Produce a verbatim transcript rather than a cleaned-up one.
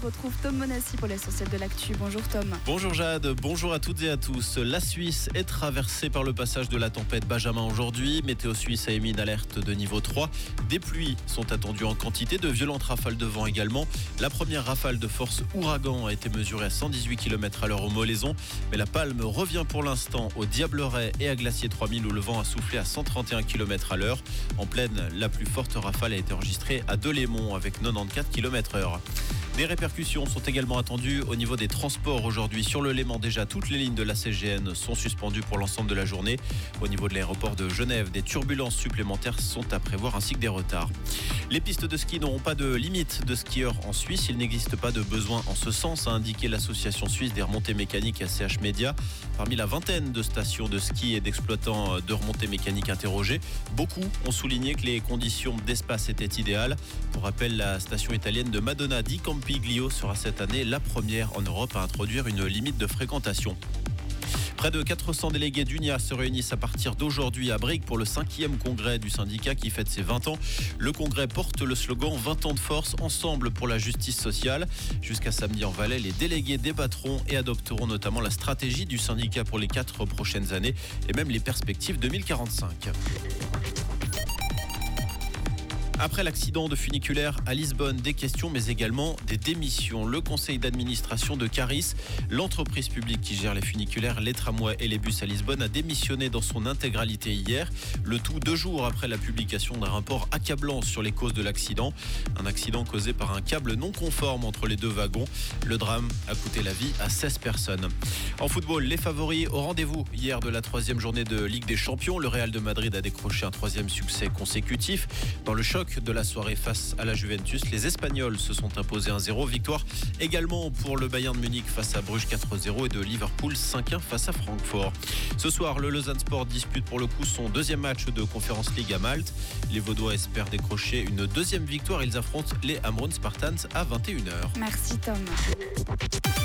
retrouve Tom Monassi pour l'essentiel de l'actu. Bonjour Tom. Bonjour Jade, bonjour à toutes et à tous. La Suisse est traversée par le passage de la tempête Benjamin aujourd'hui. Météo Suisse a émis une alerte de niveau trois. Des pluies sont attendues en quantité, de violentes rafales de vent également. La première rafale de force ouragan a été mesurée à cent dix-huit kilomètres à l'heure au Molaison. Mais la palme revient pour l'instant au Diableret et à Glacier trois mille où le vent a soufflé à cent trente et un kilomètres à l'heure. En plaine, la plus forte rafale a été enregistrée à Delémont avec quatre-vingt-quatorze kilomètres heure. Des répercussions sont également attendues au niveau des transports aujourd'hui. Sur le Léman, déjà, toutes les lignes de la C G N sont suspendues pour l'ensemble de la journée. Au niveau de l'aéroport de Genève, des turbulences supplémentaires sont à prévoir ainsi que des retards. Les pistes de ski n'auront pas de limite de skieurs en Suisse. Il n'existe pas de besoin en ce sens, a indiqué l'association suisse des remontées mécaniques A C H Média. Parmi la vingtaine de stations de ski et d'exploitants de remontées mécaniques interrogés, beaucoup ont souligné que les conditions d'espace étaient idéales. Pour rappel, la station italienne de Madonna di Campiglio sera cette année la première en Europe à introduire une limite de fréquentation. Près de quatre cents délégués d'U N I A se réunissent à partir d'aujourd'hui à Brigue pour le cinquième congrès du syndicat qui fête ses vingt ans. Le congrès porte le slogan vingt ans de force, ensemble pour la justice sociale. Jusqu'à samedi en Valais, les délégués débattront et adopteront notamment la stratégie du syndicat pour les quatre prochaines années et même les perspectives deux mille quarante-cinq. Après l'accident de funiculaire à Lisbonne, des questions mais également des démissions. Le conseil d'administration de Caris, l'entreprise publique qui gère les funiculaires, les tramways et les bus à Lisbonne, a démissionné dans son intégralité hier. Le tout deux jours après la publication d'un rapport accablant sur les causes de l'accident. Un accident causé par un câble non conforme entre les deux wagons. Le drame a coûté la vie à seize personnes. En football, les favoris au rendez-vous hier de la troisième journée de Ligue des Champions. Le Real de Madrid a décroché un troisième succès consécutif. Dans le choc de la soirée face à la Juventus, les Espagnols se sont imposés un zéro. Victoire également pour le Bayern de Munich face à Bruges quatre zéro et de Liverpool cinq un face à Francfort. Ce soir, le Lausanne Sport dispute pour le coup son deuxième match de Conference League à Malte. Les Vaudois espèrent décrocher une deuxième victoire. Ils affrontent les Amrum Spartans à vingt et une heures. Merci Tom.